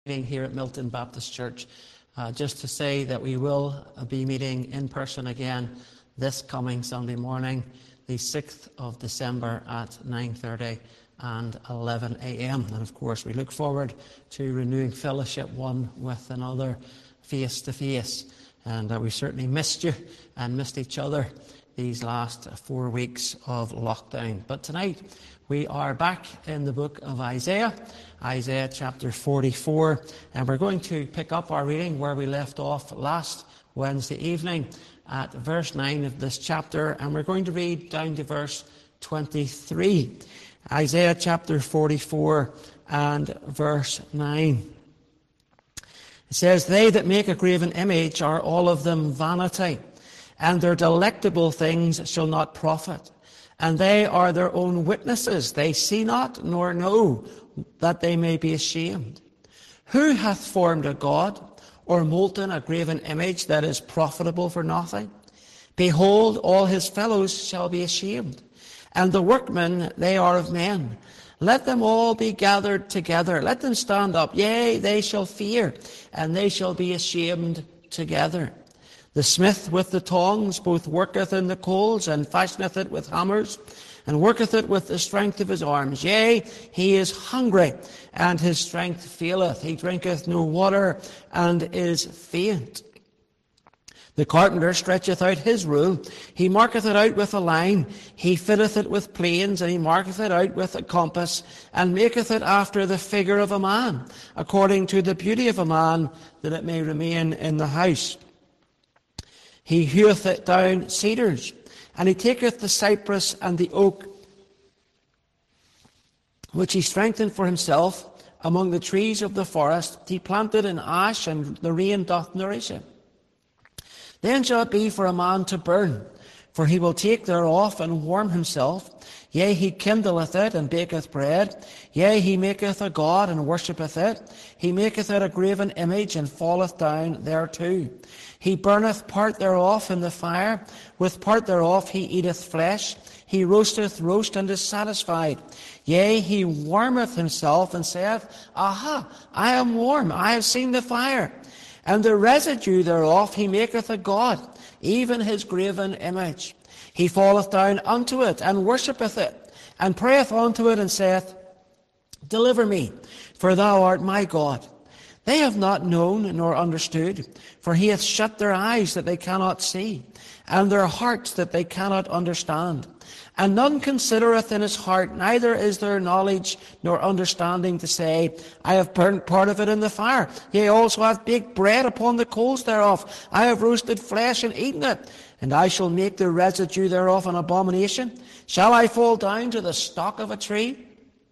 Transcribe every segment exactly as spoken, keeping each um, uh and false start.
here at Milton Baptist Church. Uh, just to say that we will be meeting in person again this coming Sunday morning, the sixth of December at nine thirty and eleven a.m. And of course we look forward to renewing fellowship one with another face to face. And uh, we certainly missed you and missed each other these last four weeks of lockdown. But tonight we are back in the book of Isaiah, Isaiah chapter forty-four, and we're going to pick up our reading where we left off last Wednesday evening at verse nine of this chapter, and we're going to read down to verse twenty-three. Isaiah chapter forty-four and verse nine. It says, "They that make a graven image are all of them vanity, and their delectable things shall not profit. And they are their own witnesses. They see not nor know, that they may be ashamed. Who hath formed a god, or molten a graven image that is profitable for nothing? Behold, all his fellows shall be ashamed. And the workmen, they are of men. Let them all be gathered together. Let them stand up. Yea, they shall fear, and they shall be ashamed together. The smith with the tongs both worketh in the coals, and fashioneth it with hammers, and worketh it with the strength of his arms. Yea, he is hungry, and his strength faileth. He drinketh no water, and is faint. The carpenter stretcheth out his rule. He marketh it out with a line. He fitteth it with planes, and he marketh it out with a compass, and maketh it after the figure of a man, according to the beauty of a man, that it may remain in the house. He heweth it down cedars, and he taketh the cypress and the oak, which he strengthened for himself among the trees of the forest. He planted an ash, and the rain doth nourish him. Then shall it be for a man to burn, for he will take thereof and warm himself. Yea, he kindleth it, and baketh bread. Yea, he maketh a god, and worshippeth it. He maketh it a graven image, and falleth down thereto. He burneth part thereof in the fire. With part thereof he eateth flesh. He roasteth roast, and is satisfied. Yea, he warmeth himself, and saith, Aha, I am warm, I have seen the fire. And the residue thereof he maketh a god, even his graven image. He falleth down unto it, and worshippeth it, and prayeth unto it, and saith, Deliver me, for thou art my God. They have not known nor understood, for he hath shut their eyes that they cannot see, and their hearts that they cannot understand. And none considereth in his heart, neither is there knowledge nor understanding to say, I have burnt part of it in the fire. Yea, also I have baked bread upon the coals thereof. I have roasted flesh and eaten it, and I shall make the residue thereof an abomination. Shall I fall down to the stock of a tree?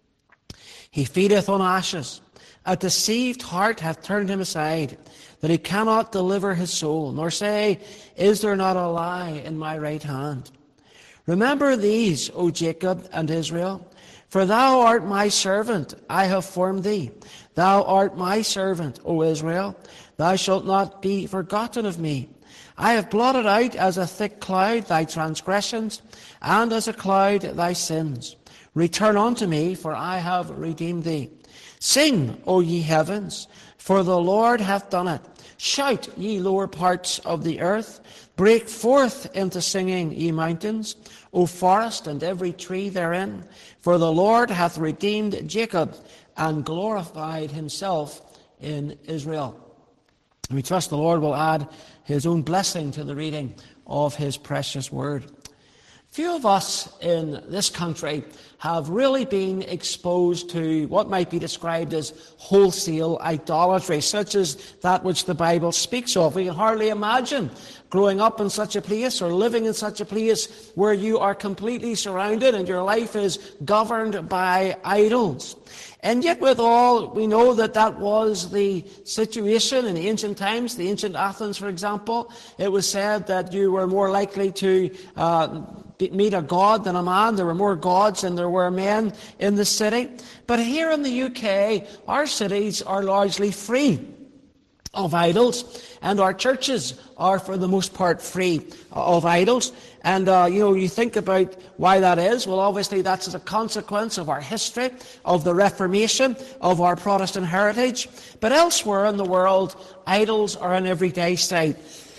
He feedeth on ashes. A deceived heart hath turned him aside, that he cannot deliver his soul, nor say, Is there not a lie in my right hand? Remember these, O Jacob and Israel, for thou art my servant, I have formed thee. Thou art my servant, O Israel, thou shalt not be forgotten of me. I have blotted out as a thick cloud thy transgressions, and as a cloud thy sins. Return unto me, for I have redeemed thee. Sing, O ye heavens, for the Lord hath done it. Shout, ye lower parts of the earth. Break forth into singing, ye mountains, O forest, and every tree therein. For the Lord hath redeemed Jacob, and glorified himself in Israel. And we trust the Lord will add his own blessing to the reading of his precious word. Few of us in this country have really been exposed to what might be described as wholesale idolatry, such as that which the Bible speaks of. We can hardly imagine growing up in such a place or living in such a place where you are completely surrounded and your life is governed by idols. And yet with all, we know that that was the situation in the ancient times, the ancient Athens, for example. It was said that you were more likely to uh, meet a god than a man. There were more gods than there were men in the city. But here in the U K, our cities are largely free. of idols, and our churches are for the most part free of idols. And uh, you know, you think about why that is. Well, obviously that's as a consequence of our history, of the Reformation, of our Protestant heritage. But elsewhere in the world, idols are an everyday sight.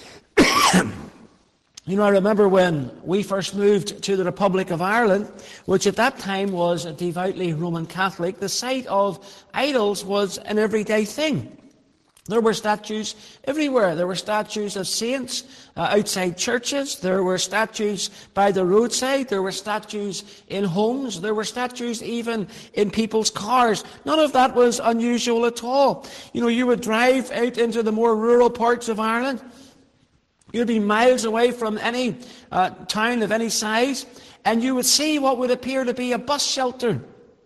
You know, I remember when we first moved to the Republic of Ireland, which at that time was a devoutly Roman Catholic, the sight of idols was an everyday thing. There were statues everywhere. There were statues of saints uh, outside churches. There were statues by the roadside. There were statues in homes. There were statues even in people's cars. None of that was unusual at all. You know, you would drive out into the more rural parts of Ireland. You'd be miles away from any uh, town of any size, and you would see what would appear to be a bus shelter.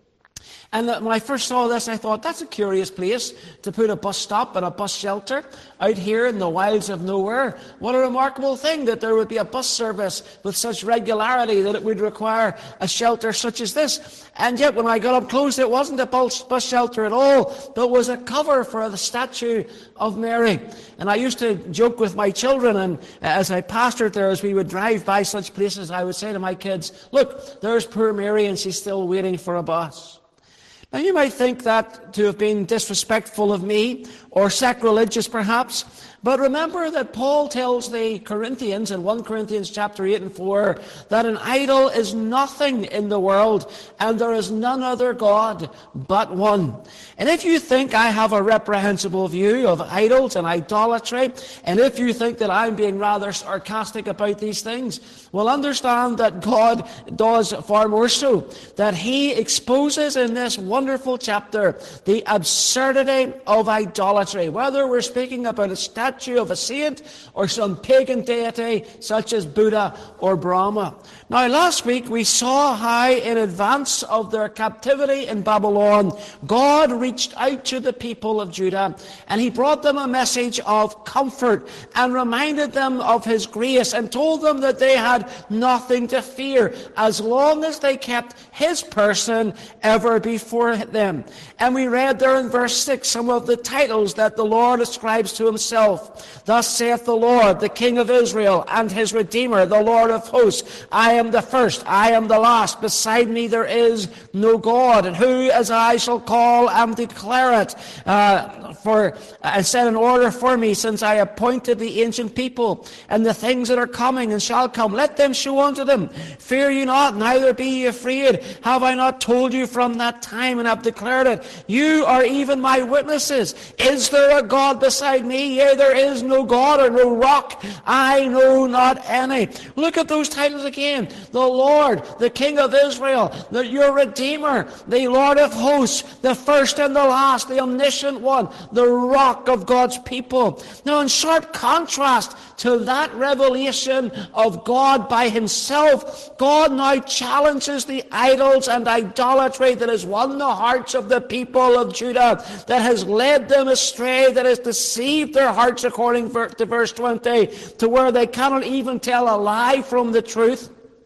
And when I first saw this, I thought, that's a curious place to put a bus stop and a bus shelter out here in the wilds of nowhere. What a remarkable thing that there would be a bus service with such regularity that it would require a shelter such as this. And yet when I got up close, it wasn't a bus, bus shelter at all, but was a cover for the statue of Mary. And I used to joke with my children, and as I pastored there, as we would drive by such places, I would say to my kids, look, there's poor Mary and she's still waiting for a bus. Now you might think that to have been disrespectful of me, or sacrilegious perhaps, but remember that Paul tells the Corinthians in First Corinthians chapter eight and four that an idol is nothing in the world, and there is none other God but one. And if you think I have a reprehensible view of idols and idolatry, and if you think that I'm being rather sarcastic about these things, well, understand that God does far more so, that he exposes in this wonderful chapter the absurdity of idolatry, whether we're speaking about a statue of a saint or some pagan deity such as Buddha or Brahma. Now, last week we saw how in advance of their captivity in Babylon, God reached out to the people of Judah and he brought them a message of comfort and reminded them of his grace and told them that they had nothing to fear as long as they kept his person ever before them. And we read there in verse six some of the titles that the Lord ascribes to himself. Thus saith the Lord, the King of Israel and his Redeemer, the Lord of hosts. I am the first, I am the last. Beside me there is no God. And who as I shall call and declare it, uh, for and set an order for me, since I appointed the ancient people and the things that are coming and shall come. Let them show unto them. Fear ye not, neither be ye afraid. Have I not told you from that time and have declared it? You are even my witnesses. Is there a God beside me? Yea, there is no God or no rock. I know not any. Look at those titles again. The Lord, the King of Israel, the, your Redeemer, the Lord of hosts, the first and the last, the omniscient one, the rock of God's people. Now, in sharp contrast to that revelation of God by himself, God now challenges the idols and idolatry that has won the hearts of the people of Judah, that has led them astray, that has deceived their hearts, according to verse twenty, to where they cannot even tell a lie from the truth.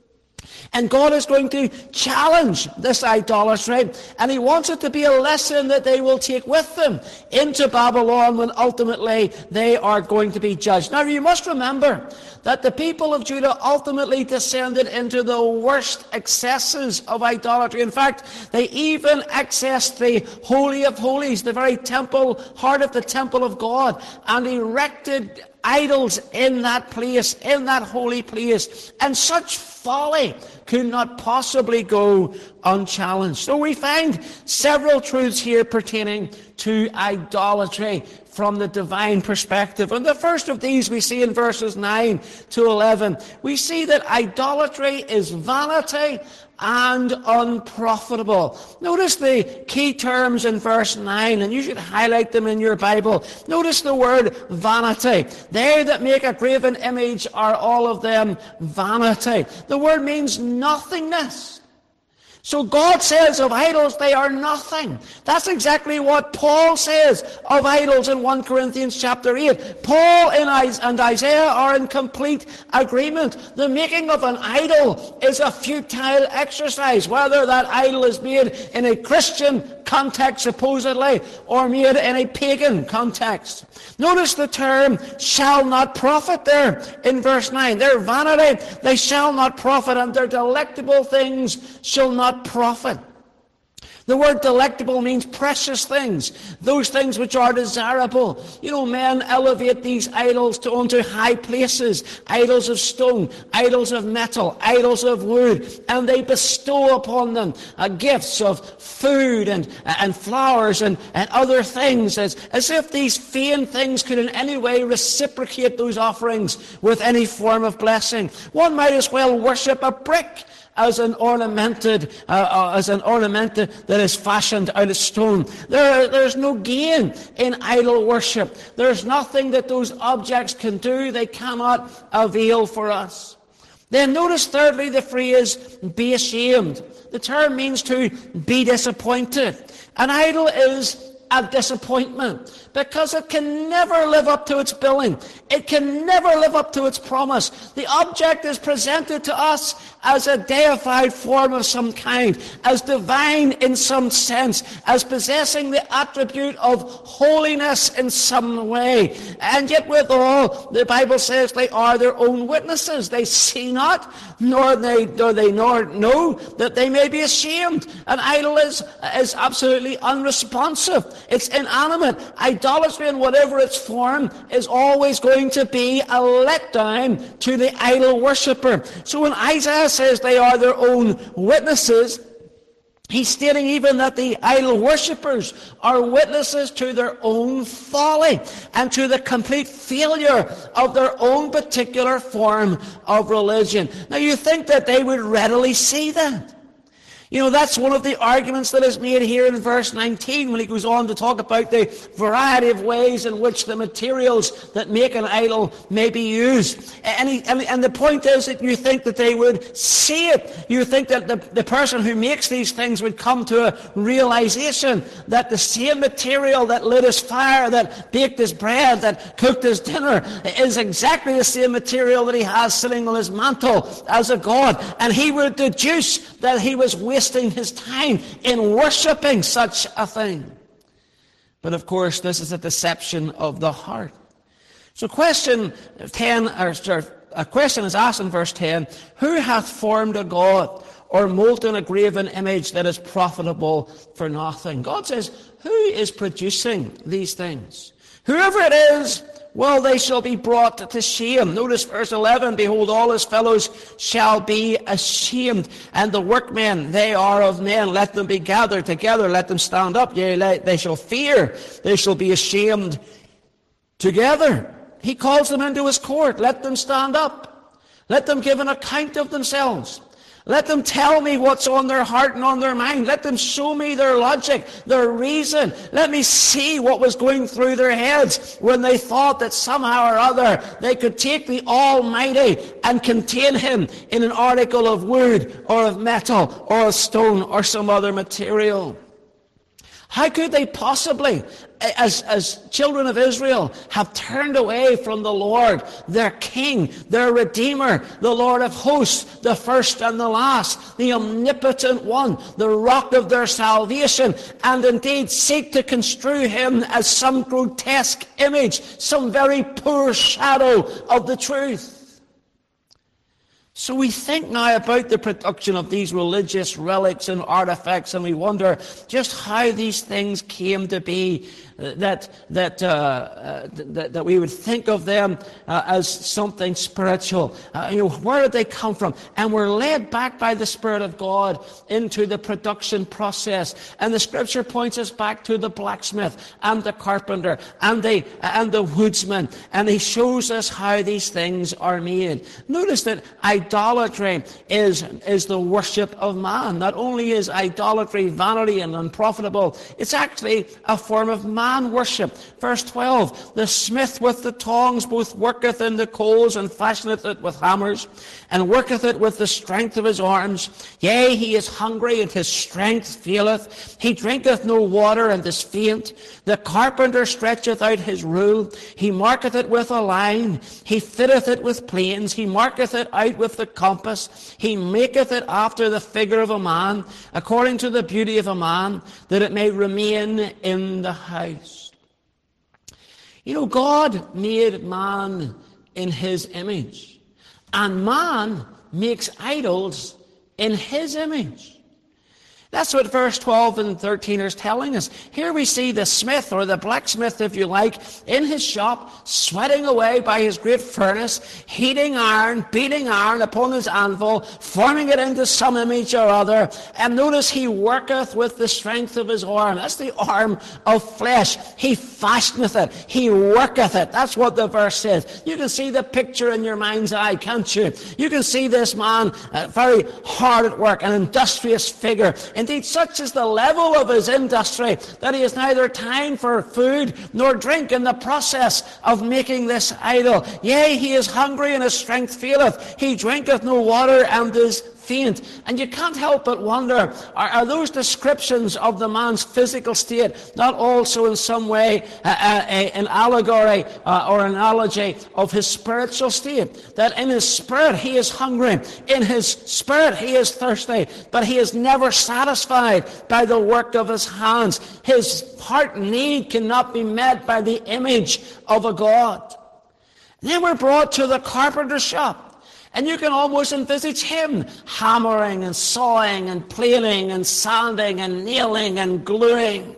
And God is going to challenge this idolatry, and he wants it to be a lesson that they will take with them into Babylon when ultimately they are going to be judged. Now, you must remember that the people of Judah ultimately descended into the worst excesses of idolatry. In fact, they even accessed the Holy of Holies, the very temple, heart of the temple of God, and erected idols in that place, in that holy place. And such folly could not possibly go unchallenged. So we find several truths here pertaining to idolatry from the divine perspective. And the first of these we see in verses nine to eleven. We see that idolatry is vanity and unprofitable. Notice the key terms in verse nine, and you should highlight them in your Bible. Notice the word vanity. They that make a graven image are all of them vanity. The word means nothingness. So God says of idols, they are nothing. That's exactly what Paul says of idols in First Corinthians chapter eight. Paul and Isaiah are in complete agreement. The making of an idol is a futile exercise, whether that idol is made in a Christian context supposedly, or made in a pagan context. Notice the term shall not profit there in verse nine. Their vanity, they shall not profit, and their delectable things shall not profit. The word delectable means precious things, those things which are desirable. You know, men elevate these idols to onto high places, idols of stone, idols of metal, idols of wood, and they bestow upon them uh, gifts of food and, and flowers and, and other things, as, as if these vain things could in any way reciprocate those offerings with any form of blessing. One might as well worship a brick as an ornamented, uh, uh, as an ornament that is fashioned out of stone. There, there's no gain in idol worship. There's nothing that those objects can do. They cannot avail for us. Then notice thirdly the phrase, be ashamed. The term means to be disappointed. An idol is a disappointment, because it can never live up to its billing. It can never live up to its promise. The object is presented to us as a deified form of some kind, as divine in some sense, as possessing the attribute of holiness in some way. And yet withal, the Bible says they are their own witnesses. They see not, nor they, nor they nor know that they may be ashamed. An idol is, is absolutely unresponsive. It's inanimate. Idolatry in whatever its form is always going to be a letdown to the idol worshipper. So when Isaiah says they are their own witnesses, he's stating even that the idol worshippers are witnesses to their own folly and to the complete failure of their own particular form of religion. Now you think that they would readily see that. You know, that's one of the arguments that is made here in verse nineteen when he goes on to talk about the variety of ways in which the materials that make an idol may be used. And, he, and, and the point is that you think that they would see it. You think that the, the person who makes these things would come to a realization that the same material that lit his fire, that baked his bread, that cooked his dinner, is exactly the same material that he has sitting on his mantle as a god. And he would deduce that he was wasting his time in worshipping such a thing. But of course, this is a deception of the heart. So question ten, or a question is asked in verse ten, who hath formed a god or molten a graven image that is profitable for nothing? God says, who is producing these things? Whoever it is, well, they shall be brought to shame. Notice verse eleven, behold, all his fellows shall be ashamed. And the workmen, they are of men. Let them be gathered together. Let them stand up. Yea, they shall fear. They shall be ashamed together. He calls them into his court. Let them stand up. Let them give an account of themselves. Let them tell me what's on their heart and on their mind. Let them show me their logic, their reason. Let me see what was going through their heads when they thought that somehow or other they could take the Almighty and contain him in an article of wood or of metal or of stone or some other material. How could they possibly, as, as children of Israel, have turned away from the Lord, their King, their Redeemer, the Lord of hosts, the first and the last, the omnipotent one, the rock of their salvation, and indeed seek to construe him as some grotesque image, some very poor shadow of the truth? So we think now about the production of these religious relics and artifacts, and we wonder just how these things came to be, that that uh, uh, that, that we would think of them uh, as something spiritual. Uh, you know, where did they come from? And we're led back by the Spirit of God into the production process. And the Scripture points us back to the blacksmith and the carpenter and the and the woodsman, and he shows us how these things are made. Notice that idolatry is is the worship of man. Not only is idolatry vanity and unprofitable, it's actually a form of man man worship. Verse twelve, the smith with the tongs both worketh in the coals, and fashioneth it with hammers, and worketh it with the strength of his arms. Yea, he is hungry, and his strength faileth. He drinketh no water, and is faint. The carpenter stretcheth out his rule. He marketh it with a line. He fitteth it with planes. He marketh it out with the compass. He maketh it after the figure of a man, according to the beauty of a man, that it may remain in the house. You know, God made man in his image, and man makes idols in his image. That's what verse twelve and thirteen is telling us. Here we see the smith, or the blacksmith if you like, in his shop, sweating away by his great furnace, heating iron, beating iron upon his anvil, forming it into some image or other. And notice he worketh with the strength of his arm. That's the arm of flesh. He fashioneth it. He worketh it. That's what the verse says. You can see the picture in your mind's eye, can't you? You can see this man uh, very hard at work, an industrious figure. Indeed, such is the level of his industry that he has neither time for food nor drink in the process of making this idol. Yea, he is hungry, and his strength faileth. He drinketh no water, and is faint. And you can't help but wonder, are, are those descriptions of the man's physical state not also in some way uh, uh, a, an allegory uh, or analogy of his spiritual state? That in his spirit he is hungry, in his spirit he is thirsty, but he is never satisfied by the work of his hands. His heart need cannot be met by the image of a God. And then we're brought to the carpenter's shop. And you can almost envisage him hammering and sawing and planing and sanding and nailing and gluing.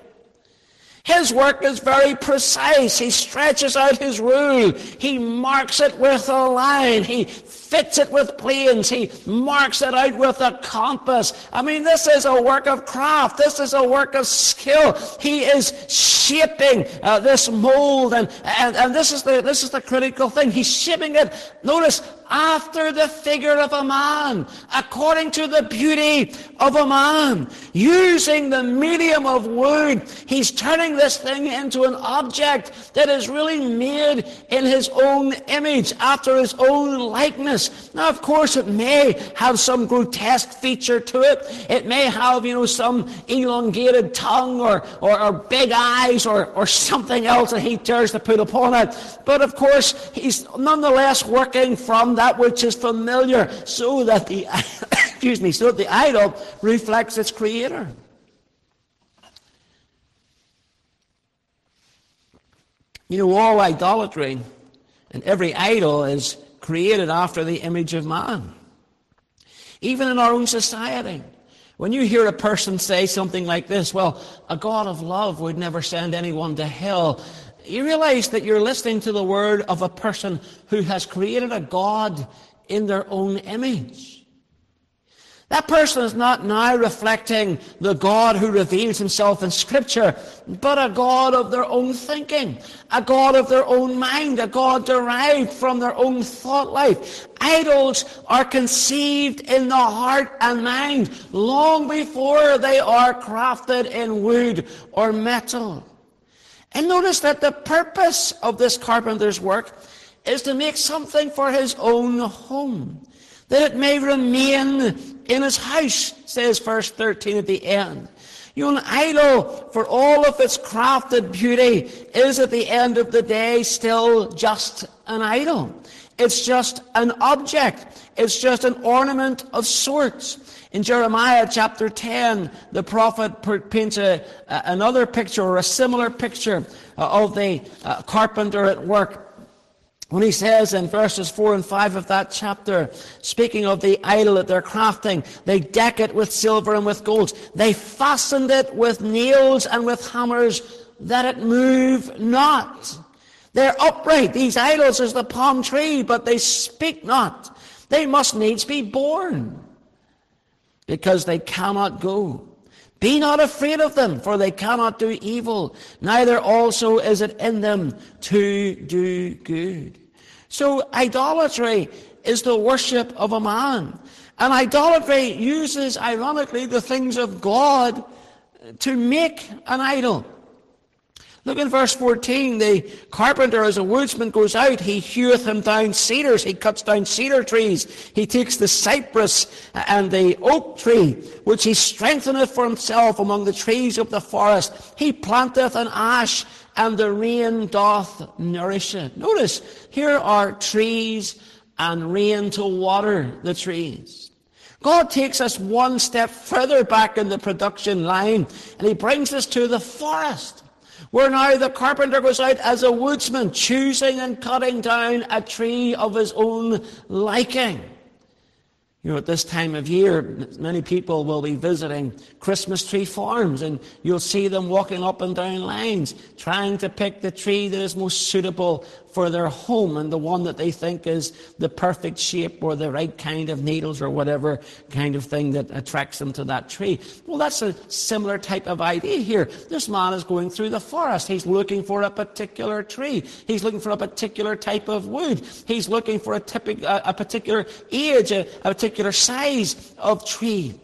His work is very precise. He stretches out his rule. He marks it with a line. He fits it with planes. He marks it out with a compass. I mean, this is a work of craft. This is a work of skill. He is shaping uh, this mold, and, and, and this is the this is the critical thing. He's shaping it, notice, after the figure of a man, according to the beauty of a man. Using the medium of wood, he's turning this thing into an object that is really made in his own image, after his own likeness. Now, of course, it may have some grotesque feature to it. It may have, you know, some elongated tongue or, or, or big eyes or, or something else that he dares to put upon it. But, of course, he's nonetheless working from that which is familiar, so that the excuse me, so that the idol reflects its creator. You know, all idolatry and every idol is created after the image of man. Even in our own society, when you hear a person say something like this, well, a God of love would never send anyone to hell, you realize that you're listening to the word of a person who has created a God in their own image. That person is not now reflecting the God who reveals himself in Scripture, but a God of their own thinking, a God of their own mind, a God derived from their own thought life. Idols are conceived in the heart and mind long before they are crafted in wood or metal. And notice that the purpose of this carpenter's work is to make something for his own home, that it may remain in his house, says verse thirteen at the end. You know, an idol, for all of its crafted beauty, is at the end of the day still just an idol. It's just an object. It's just an ornament of sorts. In Jeremiah chapter ten, the prophet paints a, another picture, or a similar picture, of the uh, carpenter at work, when he says in verses four and five of that chapter, speaking of the idol that they're crafting, they deck it with silver and with gold. They fastened it with nails and with hammers, that it move not. They're upright. These idols is the palm tree, but they speak not. They must needs be born, because they cannot go. Be not afraid of them, for they cannot do evil, neither also is it in them to do good. So idolatry is the worship of a man. And idolatry uses, ironically, the things of God to make an idol. Look in verse fourteen. The carpenter, as a woodsman goes out, he heweth him down cedars. He cuts down cedar trees. He takes the cypress and the oak tree, which he strengtheneth for himself among the trees of the forest. He planteth an ash, and the rain doth nourish it. Notice, here are trees and rain to water the trees. God takes us one step further back in the production line, and he brings us to the forest, where now the carpenter goes out as a woodsman, choosing and cutting down a tree of his own liking. You know, at this time of year, many people will be visiting Christmas tree farms, and you'll see them walking up and down lines, trying to pick the tree that is most suitable for their home and the one that they think is the perfect shape or the right kind of needles or whatever kind of thing that attracts them to that tree. Well, that's a similar type of idea here. This man is going through the forest. He's looking for a particular tree. He's looking for a particular type of wood. He's looking for a, typic, a, a particular age, a, a particular size of tree.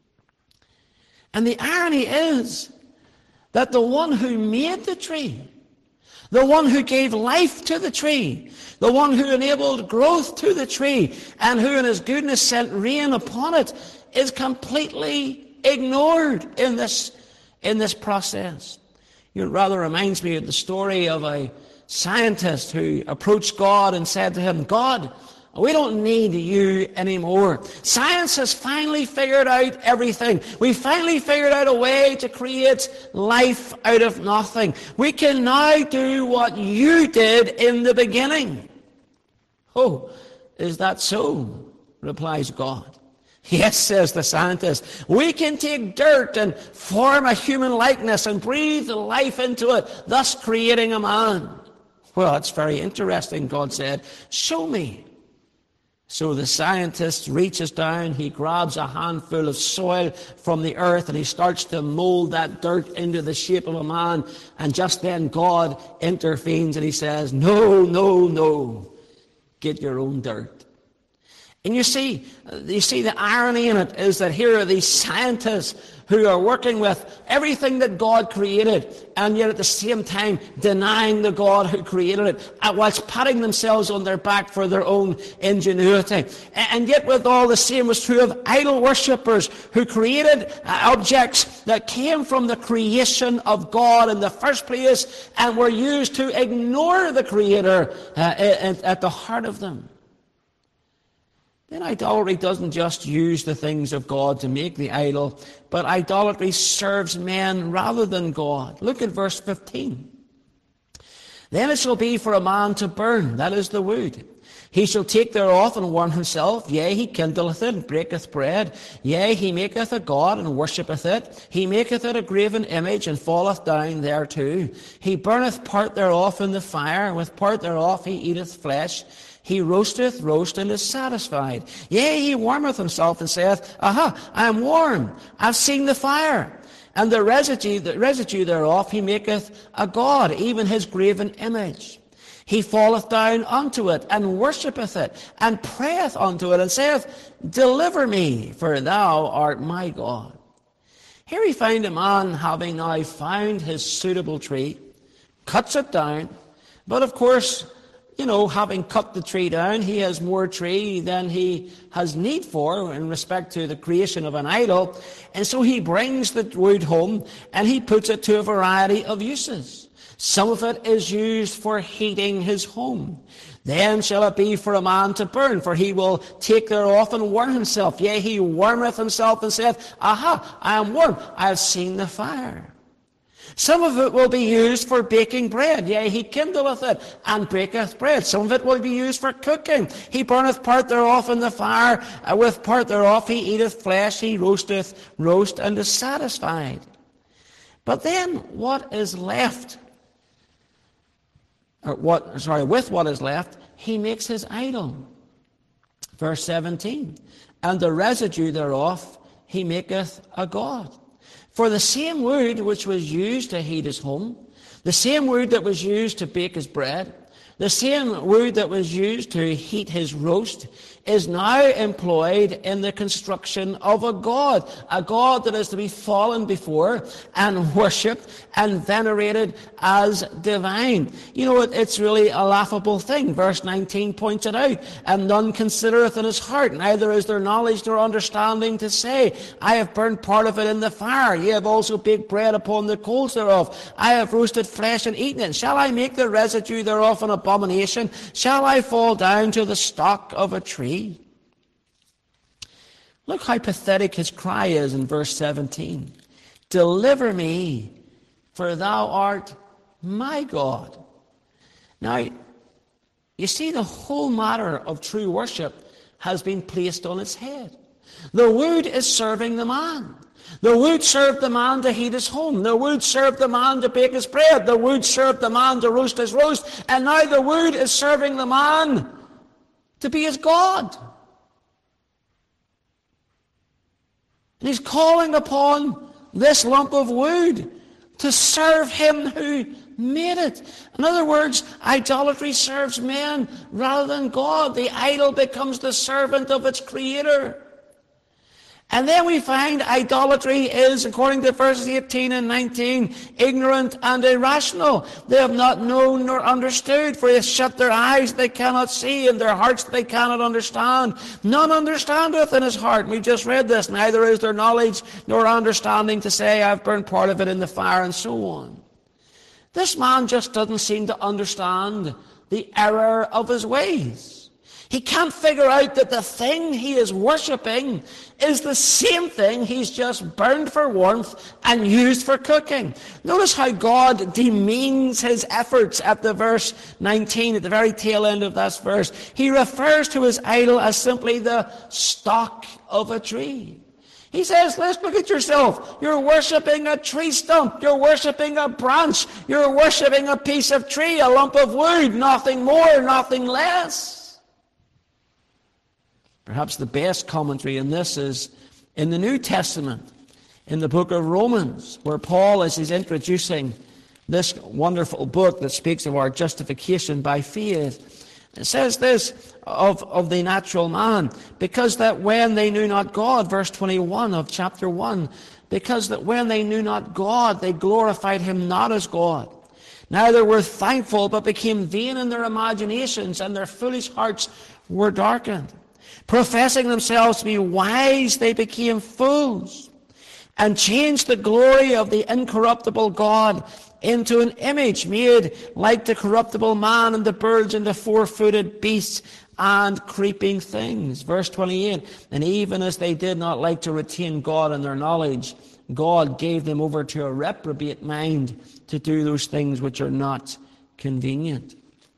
And the irony is that the one who made the tree, the one who gave life to the tree, the one who enabled growth to the tree, and who in his goodness sent rain upon it, is completely ignored in this, in this process. You know, it rather reminds me of the story of a scientist who approached God and said to him, God, we don't need you anymore. Science has finally figured out everything. We finally figured out a way to create life out of nothing. We can now do what you did in the beginning. Oh, is that so? Replies God. Yes, says the scientist. We can take dirt and form a human likeness and breathe life into it, thus creating a man. Well, that's very interesting, God said. Show me. So the scientist reaches down, he grabs a handful of soil from the earth, and he starts to mold that dirt into the shape of a man. And just then God intervenes and he says, no, no, no, get your own dirt. And you see, you see the irony in it is that here are these scientists who are working with everything that God created, and yet at the same time denying the God who created it, whilst patting themselves on their back for their own ingenuity. And yet with all the same was true of idol worshippers who created objects that came from the creation of God in the first place and were used to ignore the Creator uh, at the heart of them. Then idolatry doesn't just use the things of God to make the idol, but idolatry serves men rather than God. Look at verse fifteen. Then it shall be for a man to burn, that is the wood. He shall take thereof and warm himself, yea, he kindleth it and breaketh bread, yea, he maketh a god and worshippeth it, he maketh it a graven image and falleth down thereto. He burneth part thereof in the fire, with part thereof he eateth flesh. He roasteth roast and is satisfied. Yea, he warmeth himself and saith, Aha, I am warm, I've seen the fire. And the residue, the residue thereof he maketh a god, even his graven image. He falleth down unto it, and worshippeth it, and prayeth unto it, and saith, Deliver me, for thou art my God. Here we find a man having now found his suitable tree, cuts it down, but of course, you know, having cut the tree down, he has more tree than he has need for in respect to the creation of an idol. And so he brings the wood home and he puts it to a variety of uses. Some of it is used for heating his home. Then shall it be for a man to burn, for he will take thereof and warm himself. Yea, he warmeth himself and saith, Aha, I am warm, I have seen the fire. Some of it will be used for baking bread. Yea, he kindleth it and breaketh bread. Some of it will be used for cooking. He burneth part thereof in the fire. Uh, with part thereof he eateth flesh. He roasteth roast and is satisfied. But then what is left, or what, sorry, with what is left, he makes his idol. Verse seventeen. And the residue thereof he maketh a god. For the same wood which was used to heat his home, the same wood that was used to bake his bread, The same wood that was used to heat his roast is now employed in the construction of a god, a god that is to be fallen before and worshipped and venerated as divine. You know, it, it's really a laughable thing. Verse nineteen points it out. And none considereth in his heart, neither is there knowledge nor understanding to say, I have burned part of it in the fire. Ye have also baked bread upon the coals thereof. I have roasted flesh and eaten it. Shall I make the residue thereof an abomination? Shall I fall down to the stock of a tree? Look how pathetic his cry is in verse seventeen. Deliver me, for thou art my God. Now, you see, the whole matter of true worship has been placed on its head. The wood is serving the man. The wood served the man to heat his home. The wood served the man to bake his bread. The wood served the man to roast his roast. And now the wood is serving the man to be his God. And he's calling upon this lump of wood to serve him who made it. In other words, idolatry serves men rather than God. The idol becomes the servant of its creator. And then we find idolatry is, according to verses eighteen and nineteen, ignorant and irrational. They have not known nor understood, for they have shut their eyes, they cannot see, and their hearts they cannot understand. None understandeth in his heart. We just read this. Neither is there knowledge nor understanding to say, I've burned part of it in the fire, and so on. This man just doesn't seem to understand the error of his ways. He can't figure out that the thing he is worshipping is the same thing he's just burned for warmth and used for cooking. Notice how God demeans his efforts at the verse nineteen, at the very tail end of that verse. He refers to his idol as simply the stock of a tree. He says, let's look at yourself. You're worshipping a tree stump. You're worshipping a branch. You're worshipping a piece of tree, a lump of wood, nothing more, nothing less. Perhaps the best commentary in this is in the New Testament, in the book of Romans, where Paul, as he's introducing this wonderful book that speaks of our justification by faith, it says this of, of the natural man, because that when they knew not God, verse twenty-one of chapter one, because that when they knew not God, they glorified him not as God. Neither were thankful, but became vain in their imaginations, and their foolish hearts were darkened. Professing themselves to be wise, they became fools, and changed the glory of the incorruptible God into an image made like the corruptible man, and the birds, and the four-footed beasts, and creeping things. Verse twenty-eight, and even as they did not like to retain God in their knowledge, God gave them over to a reprobate mind to do those things which are not convenient.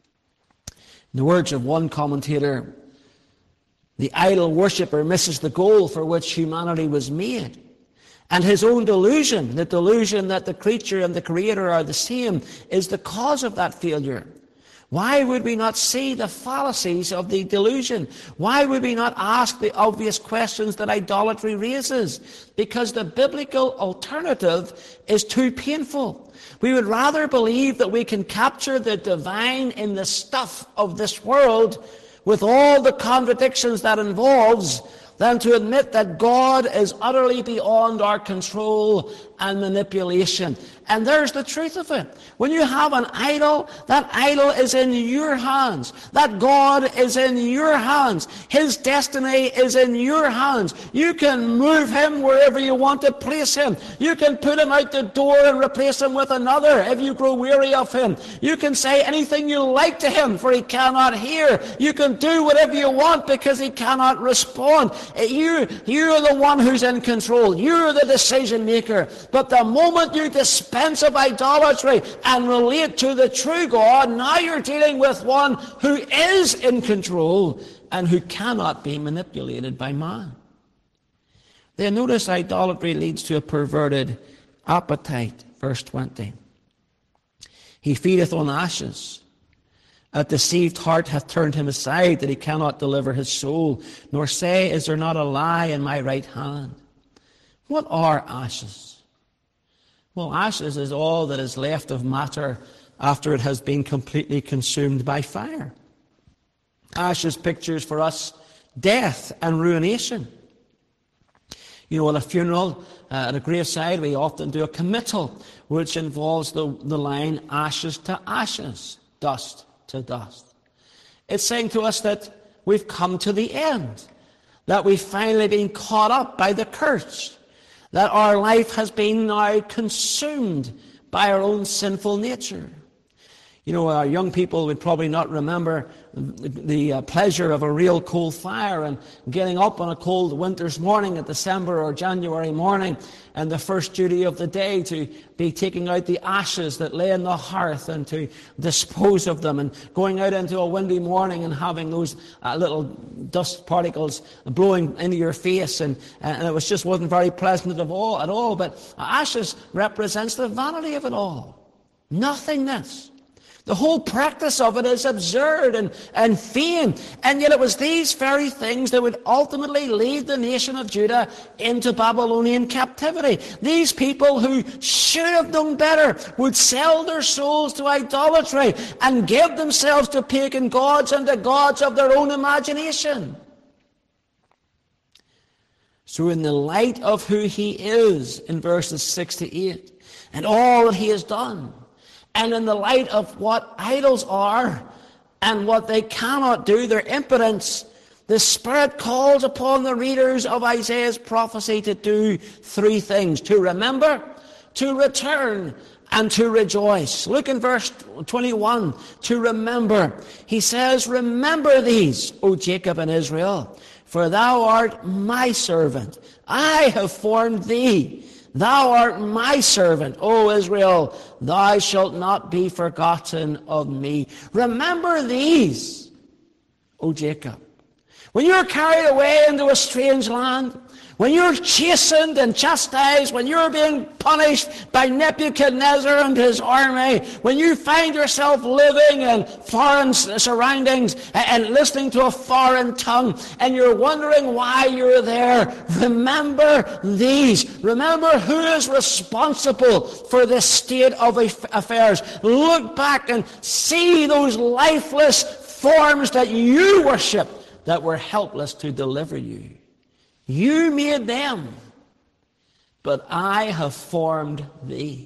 In the words of one commentator, the idol worshipper misses the goal for which humanity was made. And his own delusion, the delusion that the creature and the creator are the same, is the cause of that failure. Why would we not see the fallacies of the delusion? Why would we not ask the obvious questions that idolatry raises? Because the biblical alternative is too painful. We would rather believe that we can capture the divine in the stuff of this world with all the contradictions that involves, than to admit that God is utterly beyond our control and manipulation. And there's the truth of it. When you have an idol, that idol is in your hands. That God is in your hands. His destiny is in your hands. You can move him wherever you want to place him. You can put him out the door and replace him with another if you grow weary of him. You can say anything you like to him, for he cannot hear. You can do whatever you want because he cannot respond. You, you're the one who's in control. You're the decision maker. But the moment you dispense of idolatry and relate to the true God, now you're dealing with one who is in control and who cannot be manipulated by man. Then notice idolatry leads to a perverted appetite. Verse twenty. He feedeth on ashes. A deceived heart hath turned him aside, that he cannot deliver his soul, nor say, is there not a lie in my right hand? What are ashes? Well, ashes is all that is left of matter after it has been completely consumed by fire. Ashes pictures for us death and ruination. You know, at a funeral, uh, at a graveside, we often do a committal, which involves the, the line, ashes to ashes, dust to dust. It's saying to us that we've come to the end, that we've finally been caught up by the curse, that our life has been now consumed by our own sinful nature. You know, our young people would probably not remember the, the uh, pleasure of a real coal fire and getting up on a cold winter's morning, a December or January morning, and the first duty of the day to be taking out the ashes that lay in the hearth and to dispose of them, and going out into a windy morning and having those uh, little dust particles blowing into your face, and, and it was just wasn't very pleasant at all, at all. But ashes represents the vanity of it all, nothingness. The whole practice of it is absurd and, and vain. And yet it was these very things that would ultimately lead the nation of Judah into Babylonian captivity. These people who should have known better would sell their souls to idolatry and give themselves to pagan gods and to gods of their own imagination. So in the light of who he is in verses six to eight, and all that he has done, and in the light of what idols are and what they cannot do, their impotence, the Spirit calls upon the readers of Isaiah's prophecy to do three things: to remember, to return, and to rejoice. Look in verse twenty-one, to remember. He says, "Remember these, O Jacob and Israel, for thou art my servant. I have formed thee. Thou art my servant, O Israel, thou shalt not be forgotten of me." Remember these, O Jacob. When you're carried away into a strange land, when you're chastened and chastised, when you're being punished by Nebuchadnezzar and his army, when you find yourself living in foreign surroundings and listening to a foreign tongue, and you're wondering why you're there, remember these. Remember who is responsible for this state of affairs. Look back and see those lifeless forms that you worship that were helpless to deliver you. You made them, but I have formed thee.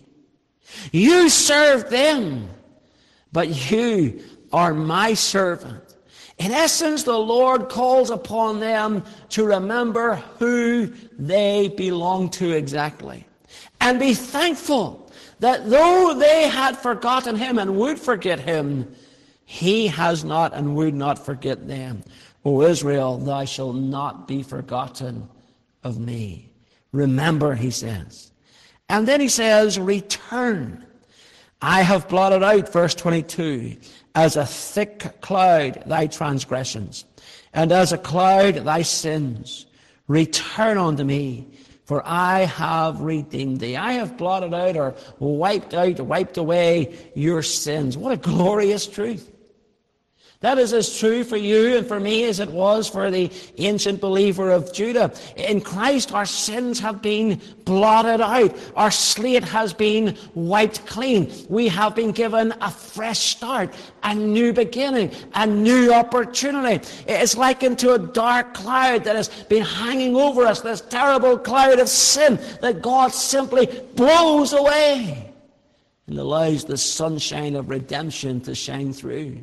You served them, but you are my servant. In essence, the Lord calls upon them to remember who they belong to exactly, and be thankful that though they had forgotten him and would forget him, he has not and would not forget them. O Israel, thou shalt not be forgotten of me. Remember, he says. And then he says, return. I have blotted out, verse twenty-two, as a thick cloud thy transgressions, and as a cloud thy sins. Return unto me, for I have redeemed thee. I have blotted out, or wiped out, wiped away your sins. What a glorious truth. That is as true for you and for me as it was for the ancient believer of Judah. In Christ, our sins have been blotted out. Our slate has been wiped clean. We have been given a fresh start, a new beginning, a new opportunity. It's likened to a dark cloud that has been hanging over us, this terrible cloud of sin that God simply blows away and allows the sunshine of redemption to shine through.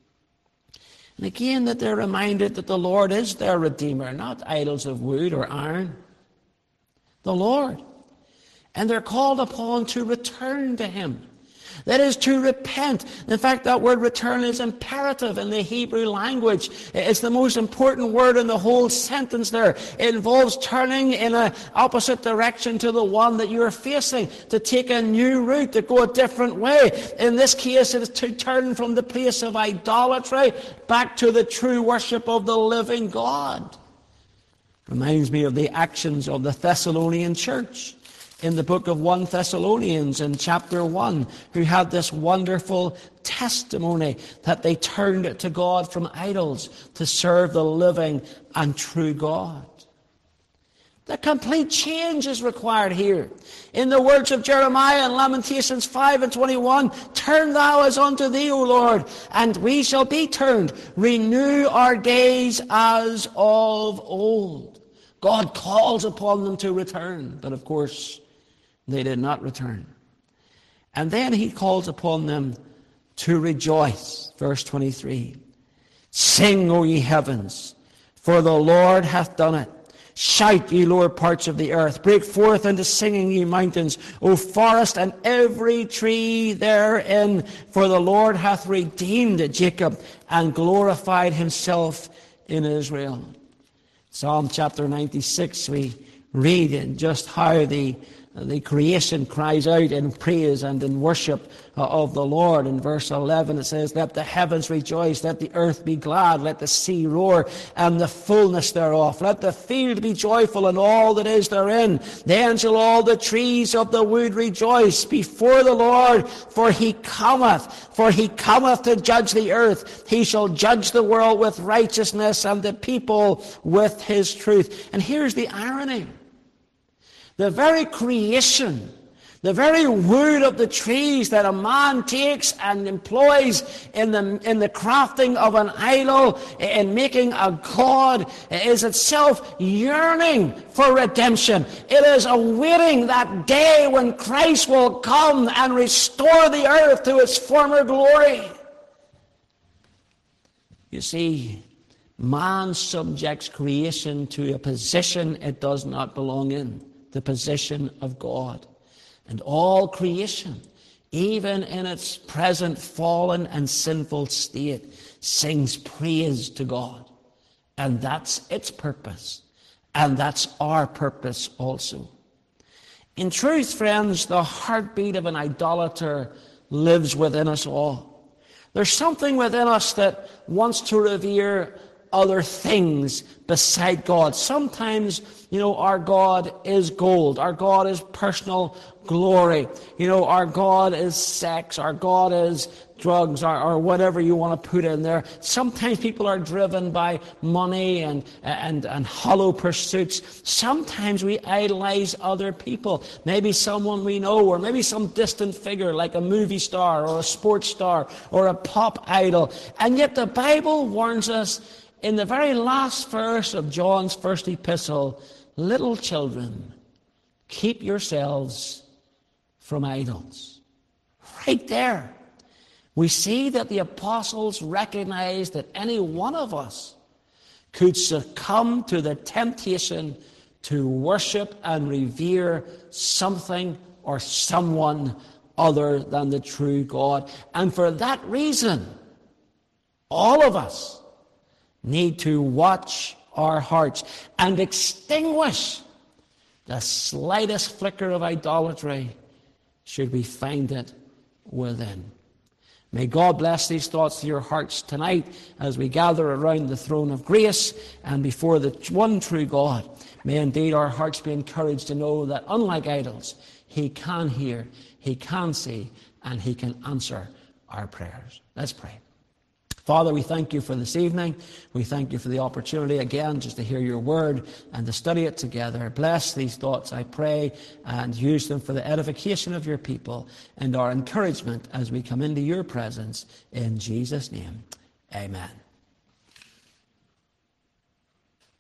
And again, that they're reminded that the Lord is their Redeemer, not idols of wood or iron. The Lord. And they're called upon to return to him. That is, to repent. In fact, that word return is imperative in the Hebrew language. It's the most important word in the whole sentence there. It involves turning in an opposite direction to the one that you're facing, to take a new route, to go a different way. In this case, it is to turn from the place of idolatry back to the true worship of the living God. Reminds me of the actions of the Thessalonian church in the book of First Thessalonians in chapter one, who had this wonderful testimony that they turned to God from idols to serve the living and true God. The complete change is required here. In the words of Jeremiah in Lamentations five and twenty-one, turn thou as unto thee, O Lord, and we shall be turned. Renew our days as of old. God calls upon them to return, but of course, they did not return. And then he calls upon them to rejoice. Verse twenty-three. Sing, O ye heavens, for the Lord hath done it. Shout, ye lower parts of the earth. Break forth into singing, ye mountains, O forest, and every tree therein. For the Lord hath redeemed Jacob and glorified himself in Israel. Psalm chapter ninety-six, we read in just how the The creation cries out in praise and in worship of the Lord. In verse eleven it says, let the heavens rejoice, let the earth be glad, let the sea roar, and the fullness thereof. Let the field be joyful, and all that is therein. Then shall all the trees of the wood rejoice before the Lord, for he cometh, for he cometh to judge the earth. He shall judge the world with righteousness, and the people with his truth. And here's the irony. The very creation, the very wood of the trees that a man takes and employs in the, in the crafting of an idol, in making a god, is itself yearning for redemption. It is awaiting that day when Christ will come and restore the earth to its former glory. You see, man subjects creation to a position it does not belong in. The position of God. And all creation, even in its present fallen and sinful state, sings praise to God. And that's its purpose. And that's our purpose also. In truth, friends, the heartbeat of an idolater lives within us all. There's something within us that wants to revere other things beside God. Sometimes, you know, our God is gold. Our God is personal glory. You know, our God is sex. Our God is drugs, or, or whatever you want to put in there. Sometimes people are driven by money and, and, and hollow pursuits. Sometimes we idolize other people. Maybe someone we know, or maybe some distant figure like a movie star or a sports star or a pop idol. And yet the Bible warns us in the very last verse of John's first epistle, little children, keep yourselves from idols. Right there, we see that the apostles recognized that any one of us could succumb to the temptation to worship and revere something or someone other than the true God. And for that reason, all of us need to watch our hearts and extinguish the slightest flicker of idolatry should we find it within. May God bless these thoughts to your hearts tonight as we gather around the throne of grace and before the one true God. May indeed our hearts be encouraged to know that unlike idols, he can hear, he can see, and he can answer our prayers. Let's pray. Father, we thank you for this evening. We thank you for the opportunity again just to hear your word and to study it together. Bless these thoughts, I pray, and use them for the edification of your people and our encouragement as we come into your presence. In Jesus' name, amen.